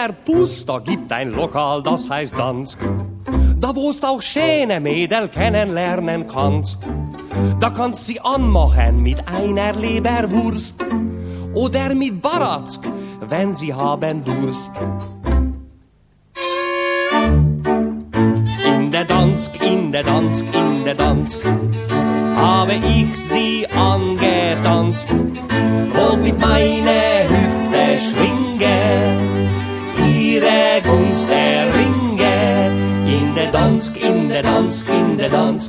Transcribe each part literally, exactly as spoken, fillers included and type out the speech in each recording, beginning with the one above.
der Bus, da gibt ein Lokal, das heißt Dansk. Da wo's auch schöne Mädel kennenlernen kannst. Da kannst sie anmachen mit einer Leberwurst oder mit Baratzk, wenn sie haben Durst. In der Dansk, in der Dansk, in der Dansk habe ich sie angetanzt, wollt mit meiner Hüfte schwingen, ihre Gunst erringen. In der Dansk, in der Dansk, in der Dansk.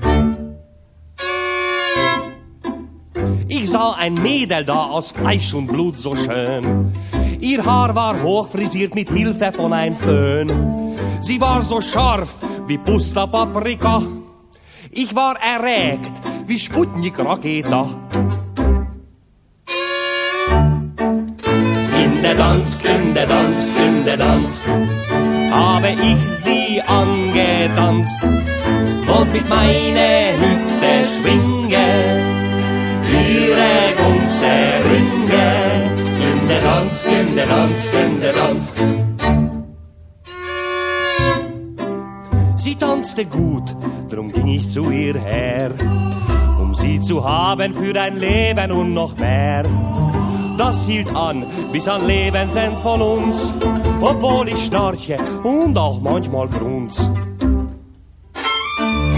Ich sah ein Mädel da aus Fleisch und Blut so schön. Ihr Haar war hochfrisiert mit Hilfe von ein Föhn. Sie war so scharf wie Pusta Paprika. Ich war erregt wie Sputnik-Raketa. In der Dansk, in der Dansk, in der Dansk habe ich sie angetanzt, wollt mit meiner Hüfte schwingen, ihre Gunst erringen. In der Dansk, in der Dansk, in der Dansk. Sie tanzte gut, drum ging ich zu ihr her, um sie zu haben für ein Leben und noch mehr. Das hielt an bis an Lebensend von uns, obwohl ich schnarche und auch manchmal grunz.